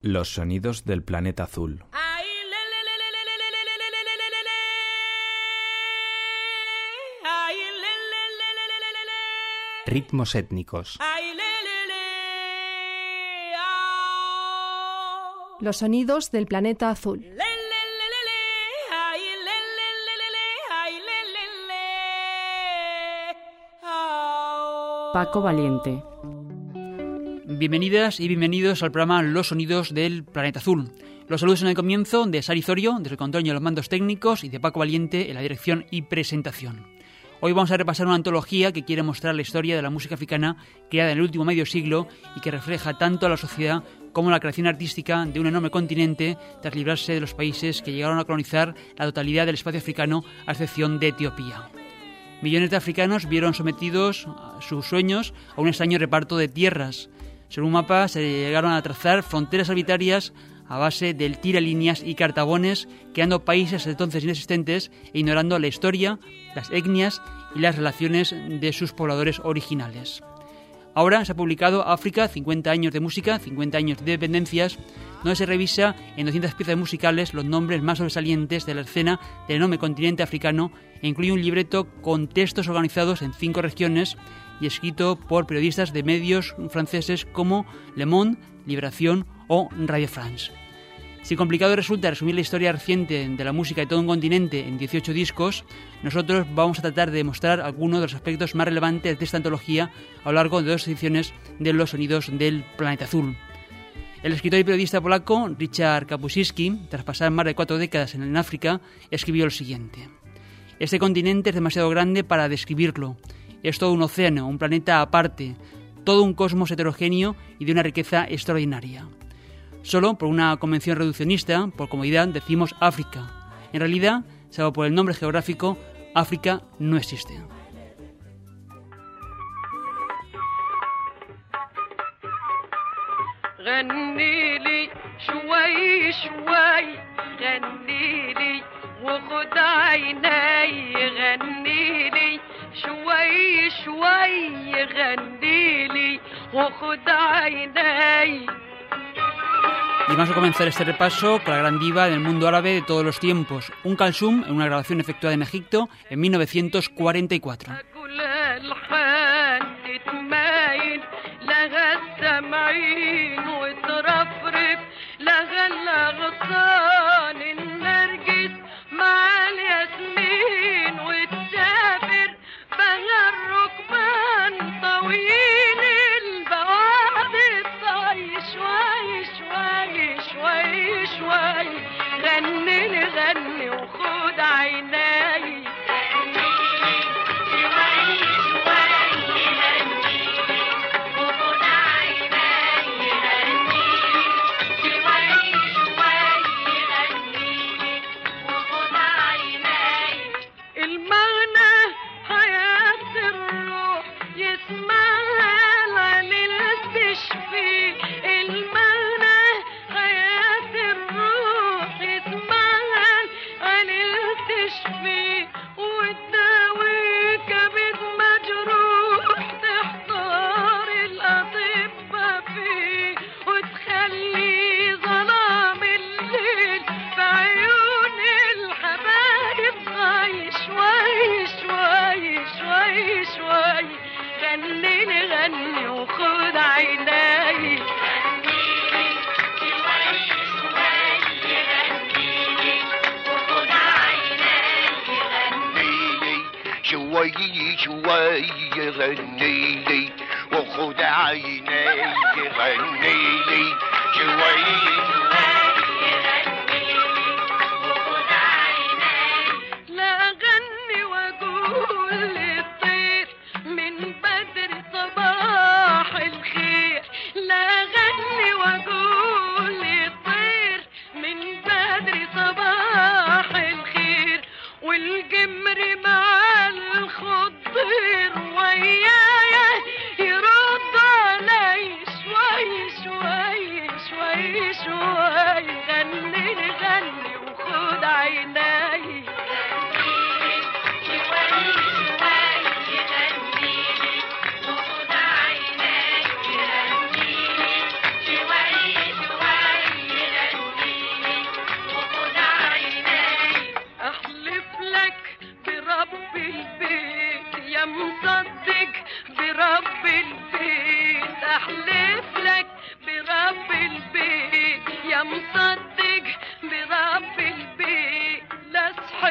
Los sonidos del planeta azul. Ritmos étnicos. Los sonidos del planeta azul. Paco Valiente. Bienvenidas y bienvenidos al programa Los Sonidos del Planeta Azul. Los saludos en el comienzo de Sari Zorio, desde el control y los mandos técnicos, y de Paco Valiente en la dirección y presentación. Hoy vamos a repasar una antología que quiere mostrar la historia de la música africana creada en el último medio siglo y que refleja tanto a la sociedad como la creación artística de un enorme continente tras librarse de los países que llegaron a colonizar la totalidad del espacio africano, a excepción de Etiopía. Millones de africanos vieron sometidos sus sueños a un extraño reparto de tierras. Sobre un mapa se llegaron a trazar fronteras arbitrarias a base del tiralíneas y cartabones, creando países entonces inexistentes e ignorando la historia, las etnias y las relaciones de sus pobladores originales. Ahora se ha publicado África, 50 años de música, 50 años de dependencias, donde se revisa en 200 piezas musicales los nombres más sobresalientes de la escena del enorme continente africano e incluye un libreto con textos organizados en 5 regiones y escrito por periodistas de medios franceses como Le Monde, Libération o Radio France. Si complicado resulta resumir la historia reciente de la música de todo un continente en 18 discos, nosotros vamos a tratar de mostrar algunos de los aspectos más relevantes de esta antología a lo largo de 2 ediciones de Los Sonidos del Planeta Azul. El escritor y periodista polaco Richard Kapuscinski, tras pasar más de 4 décadas en África, escribió lo siguiente: "Este continente es demasiado grande para describirlo. Es todo un océano, un planeta aparte, todo un cosmos heterogéneo y de una riqueza extraordinaria. Solo por una convención reduccionista, por comodidad, decimos África. En realidad, salvo por el nombre geográfico, África no existe". Y vamos a comenzar este repaso con la gran diva del mundo árabe de todos los tiempos, Kalsum, en una grabación efectuada en Egipto en 1944.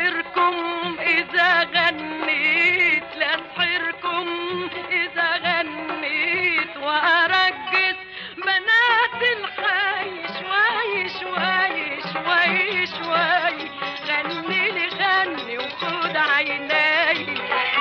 أسحركم إذا غنيت، لأسحركم إذا غنيت، وأرقص بنات الحي شوي شوي شوي شوي. غني لي غني وخد عيناي،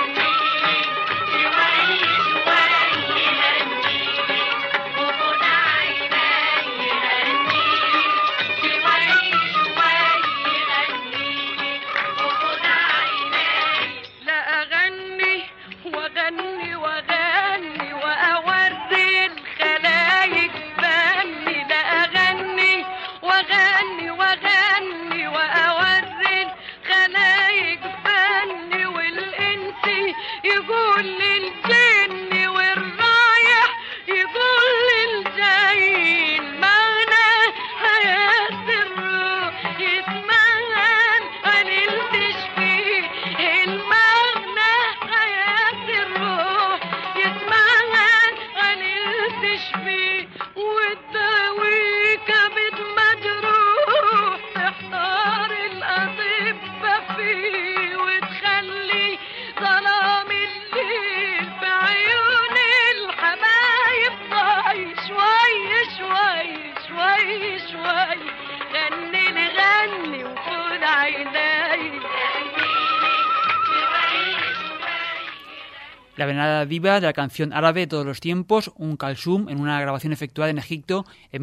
La venerada diva de la canción árabe de todos los tiempos, Kalsum, en una grabación efectuada en Egipto en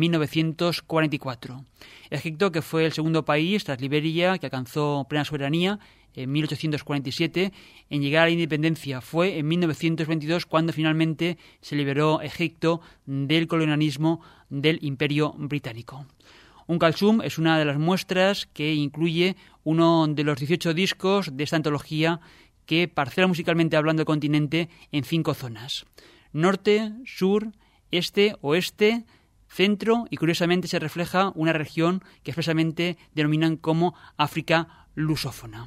1944. Egipto, que fue el segundo país tras Liberia que alcanzó plena soberanía en 1847 en llegar a la independencia. Fue en 1922 cuando finalmente se liberó Egipto del colonialismo del Imperio Británico. Kalsum es una de las muestras que incluye uno de los 18 discos de esta antología que parcela musicalmente hablando el continente en 5 zonas: norte, sur, este, oeste, centro, y curiosamente se refleja una región que expresamente denominan como África lusófona.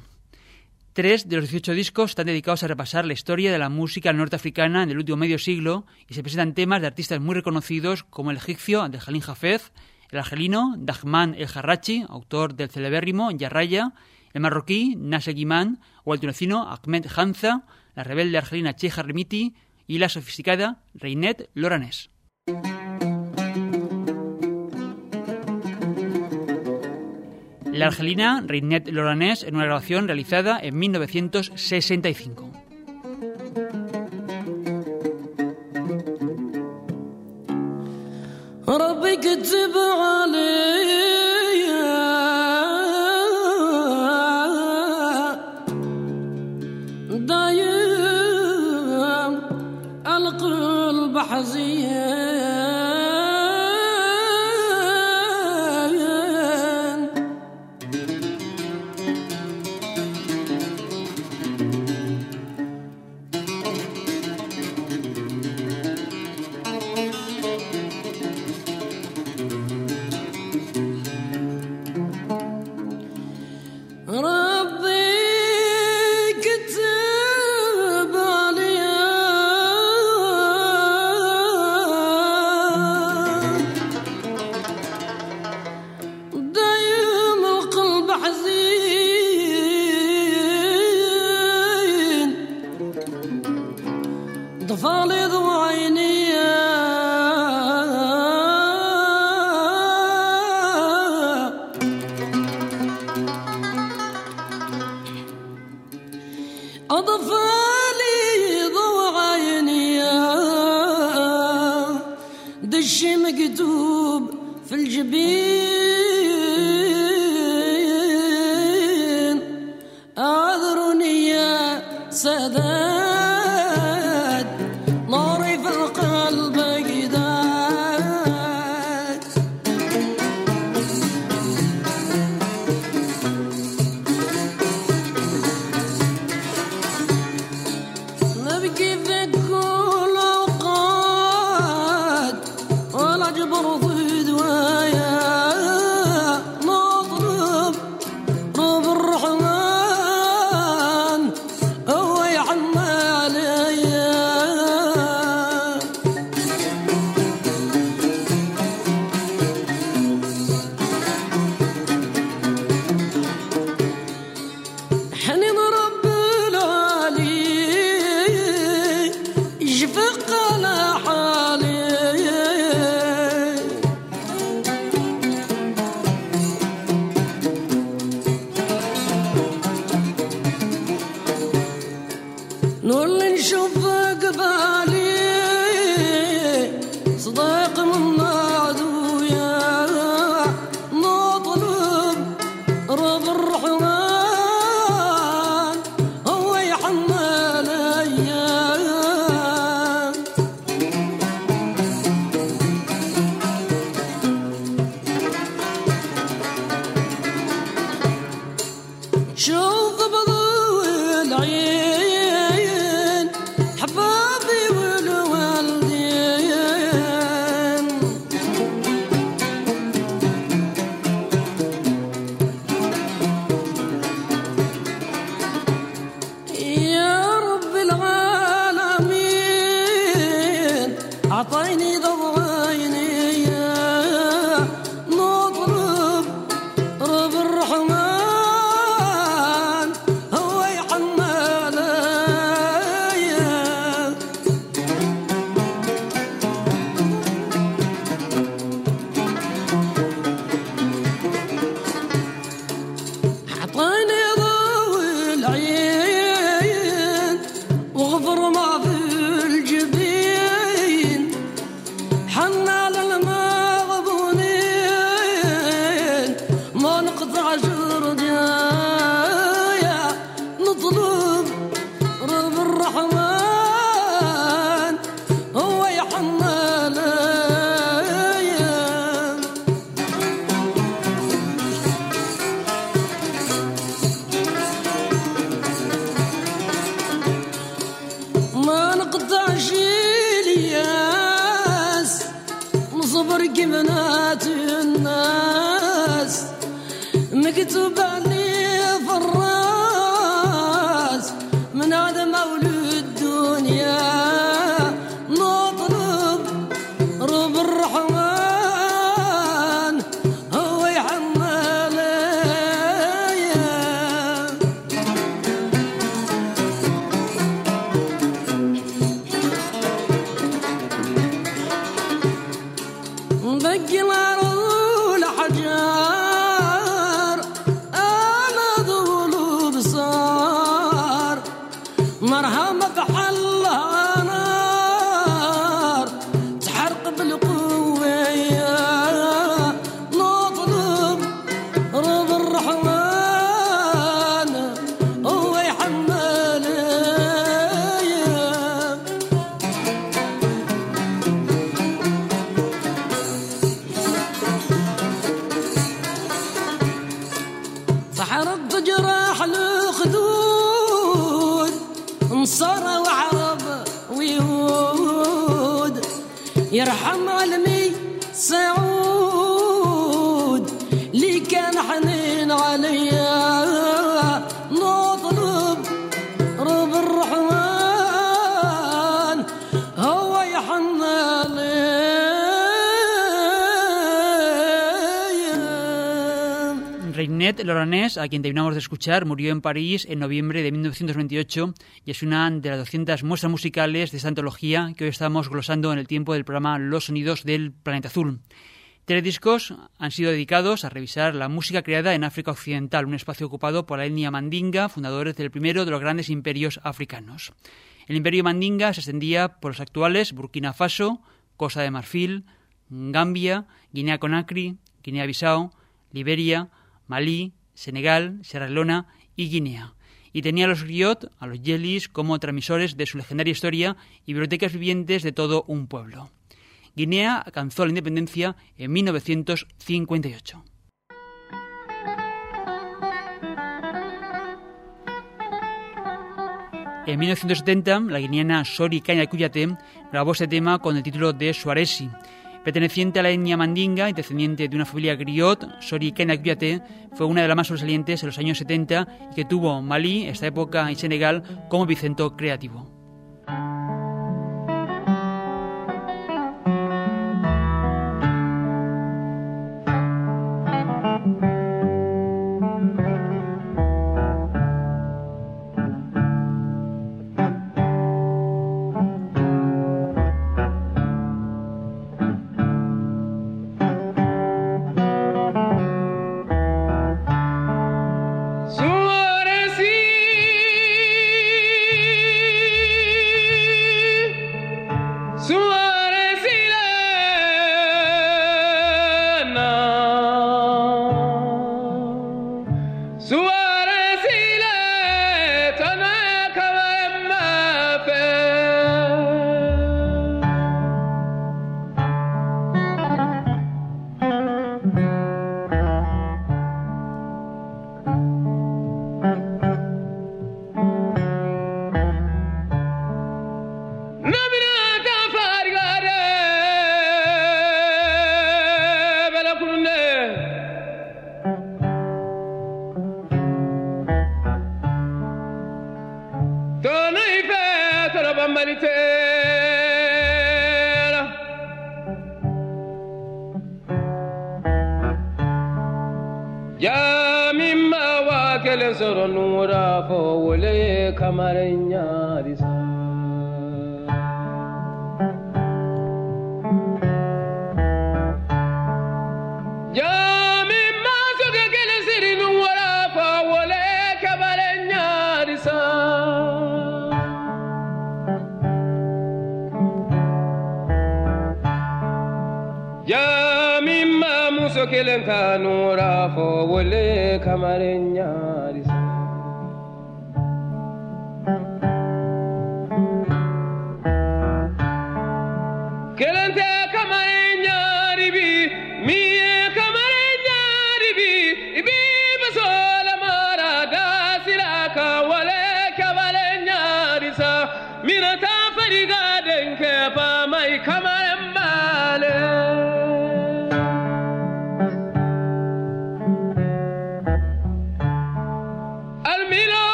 3 de los 18 discos están dedicados a repasar la historia de la música norteafricana en el último medio siglo y se presentan temas de artistas muy reconocidos como el egipcio Abdelhalim Hafez, el argelino Dahman El Harrachi, autor del celebérrimo Yarraya, el marroquí Nasser Guimán o el tunecino Ahmed Hamza, la rebelde argelina Cheja Remiti y la sofisticada Reinet Loranès. La argelina Reinet Loranès en una grabación realizada en 1965. برض دوايا يكتب لي في الراس من هذا مولود الدنيا نطلب رب الرحمن هو يحمل بقي الأرض والحجار أنا ذول بصار نارها مفحلها نار تحرق بالقوة نطلب رب الرحمن هو يحمل سحرت جراح الخدود نصارى وعرب ويهود يرحم علمي سعود لي كان حنين عليا نطلب رب الرحمن هو يحن عليا Reinet Loranès, a quien terminamos de escuchar, murió en París en noviembre de 1928 y es una de las 200 muestras musicales de esta antología que hoy estamos glosando en el tiempo del programa Los Sonidos del Planeta Azul. 3 discos han sido dedicados a revisar la música creada en África Occidental, un espacio ocupado por la etnia mandinga, fundadores del primero de los grandes imperios africanos. El imperio mandinga se extendía por los actuales Burkina Faso, Costa de Marfil, Gambia, Guinea-Conakry, Guinea-Bissau, Liberia, Malí, Senegal, Sierra Leona y Guinea. Y tenía a los griot, a los yelis, como transmisores de su legendaria historia y bibliotecas vivientes de todo un pueblo. Guinea alcanzó la independencia en 1958. En 1970, la guineana Sori Kanya Kuyate grabó este tema con el título de Suaresi. Perteneciente a la etnia mandinga y descendiente de una familia griot, Sori Kanya Kuyate fue una de las más sobresalientes en los años 70 y que tuvo Malí, esta época, y Senegal como epicentro creativo.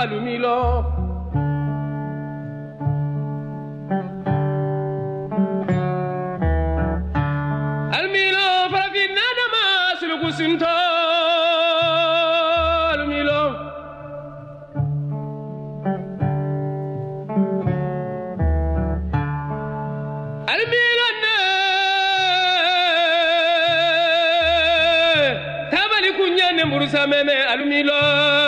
alumilo almilo farafina dama sulukusinto alumilo almilo ne tabali kunyane murusa meme alumilo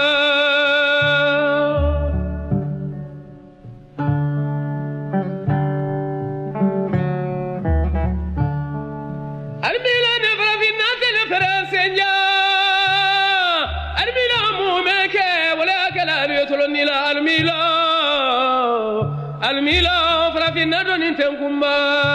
almilo farafina doni tenkumba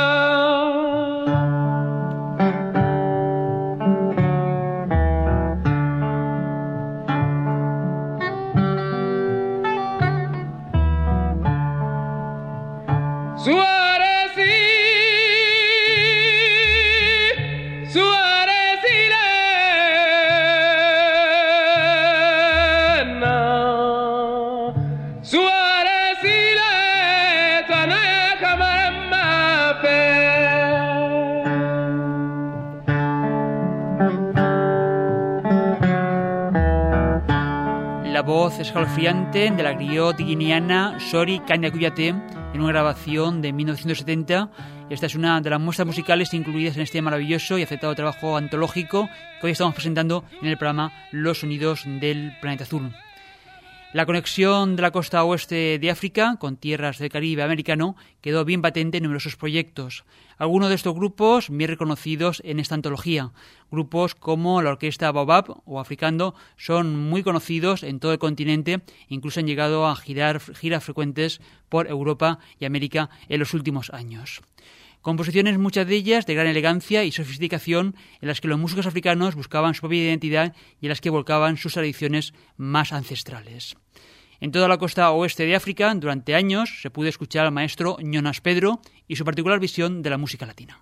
La voz escalofriante de la griot guineana Sori Kanya Kuyate en una grabación de 1970. Esta es una de las muestras musicales incluidas en este maravilloso y aceptado trabajo antológico que hoy estamos presentando en el programa Los Sonidos del Planeta Azul. La conexión de la costa oeste de África con tierras del Caribe americano quedó bien patente en numerosos proyectos. Algunos de estos grupos bien reconocidos en esta antología. Grupos como la Orquesta Baobab o Africando son muy conocidos en todo el continente, incluso han llegado a giras frecuentes por Europa y América en los últimos años. Composiciones, muchas de ellas de gran elegancia y sofisticación, en las que los músicos africanos buscaban su propia identidad y en las que volcaban sus tradiciones más ancestrales. En toda la costa oeste de África, durante años, se pudo escuchar al maestro Jonas Pedro y su particular visión de la música latina.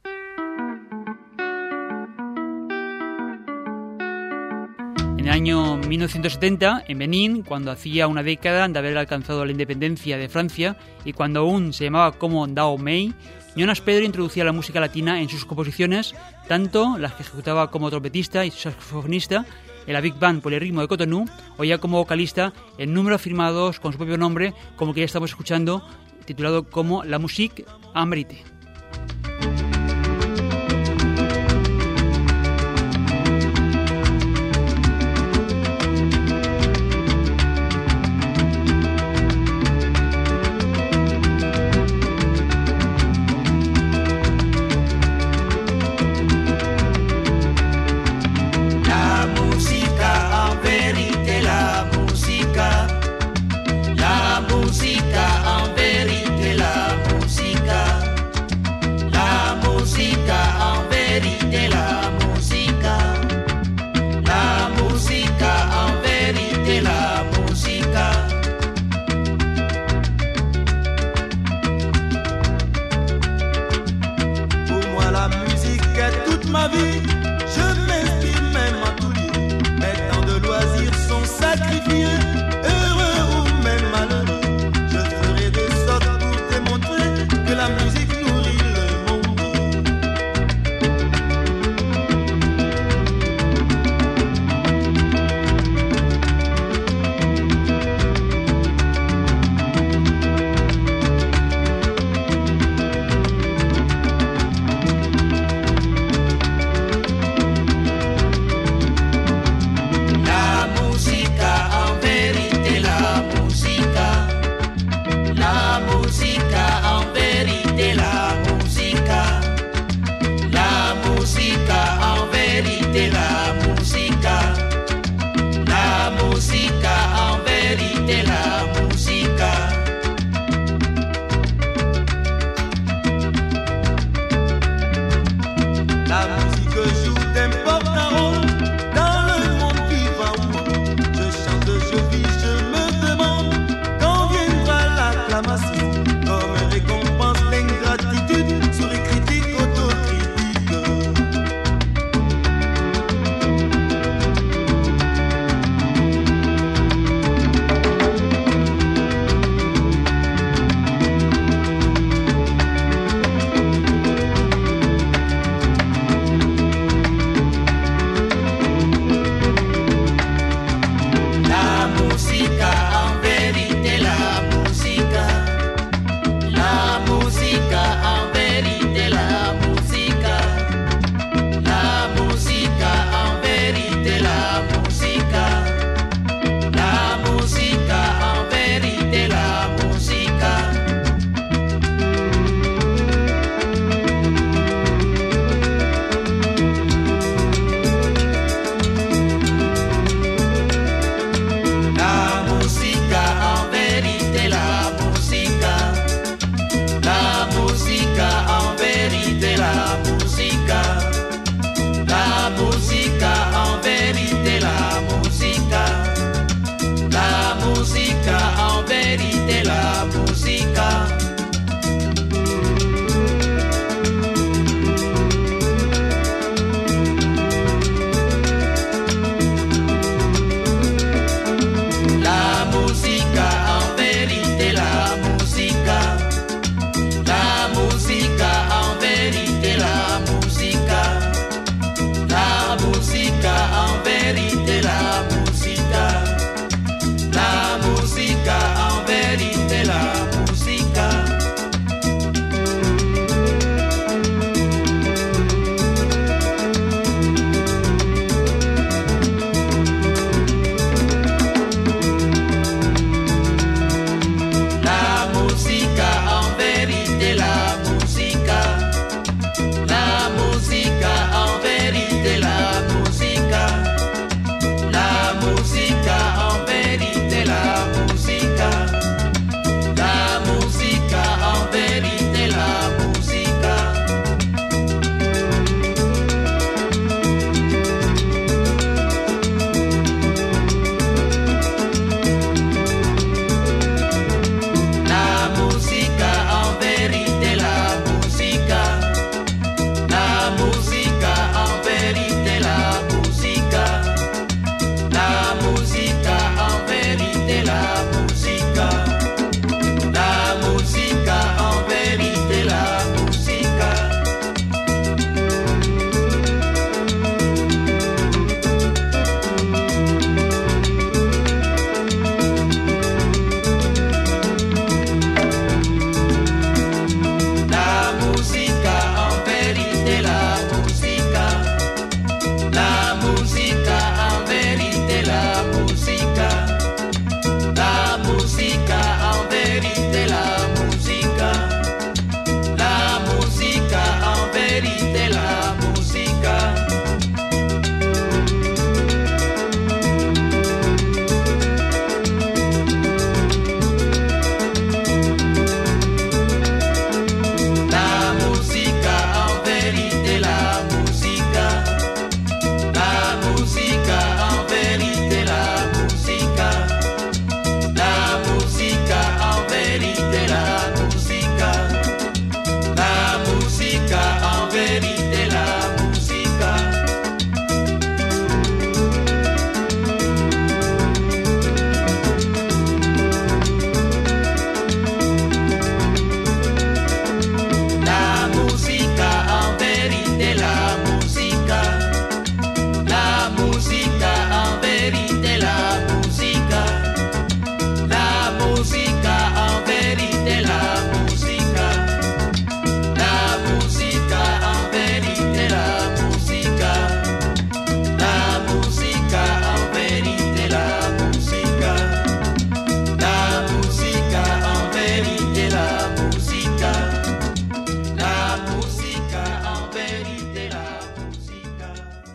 En el año 1970, en Benín, cuando hacía una década de haber alcanzado la independencia de Francia y cuando aún se llamaba como Dahomey, Jonas Pedro introducía la música latina en sus composiciones, tanto las que ejecutaba como trompetista y saxofonista en la Big Band Polirritmo de Cotonou, o ya como vocalista en números firmados con su propio nombre, como que ya estamos escuchando, titulado como La Musique en Vérité.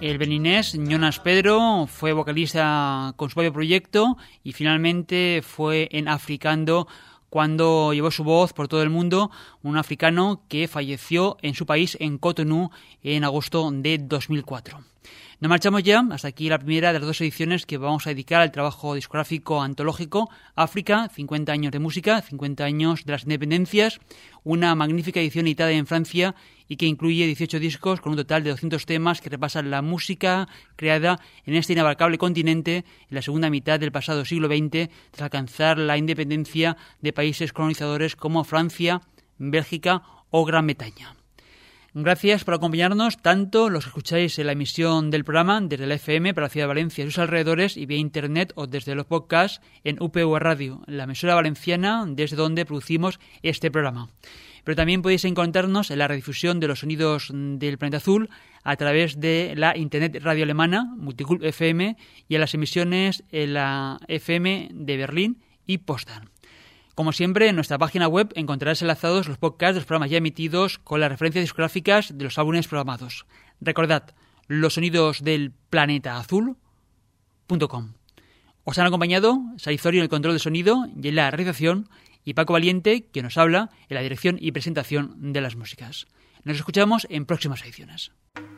El beninés Jonas Pedro fue vocalista con su propio proyecto y finalmente fue en Africando cuando llevó su voz por todo el mundo, un africano que falleció en su país, en Cotonú, en agosto de 2004. Nos marchamos ya, hasta aquí la primera de las 2 ediciones que vamos a dedicar al trabajo discográfico antológico África, 50 años de música, 50 años de las independencias, una magnífica edición editada en Francia y que incluye 18 discos con un total de 200 temas que repasan la música creada en este inabarcable continente en la segunda mitad del pasado siglo XX, tras alcanzar la independencia de países colonizadores como Francia, Bélgica o Gran Bretaña. Gracias por acompañarnos, tanto los que escucháis en la emisión del programa desde la FM para la ciudad de Valencia y sus alrededores y vía internet o desde los podcasts en UPV Radio, la emisora valenciana desde donde producimos este programa. Pero también podéis encontrarnos en la redifusión de los sonidos del Planeta Azul a través de la internet radio alemana, Multicult FM, y en las emisiones en la FM de Berlín y Potsdam. Como siempre, en nuestra página web encontrarás enlazados los podcasts de los programas ya emitidos con las referencias discográficas de los álbumes programados. Recordad, los sonidos del Planeta Azul.com. Os han acompañado Sarizorio en el control de sonido y en la realización y Paco Valiente, que nos habla en la dirección y presentación de las músicas. Nos escuchamos en próximas ediciones.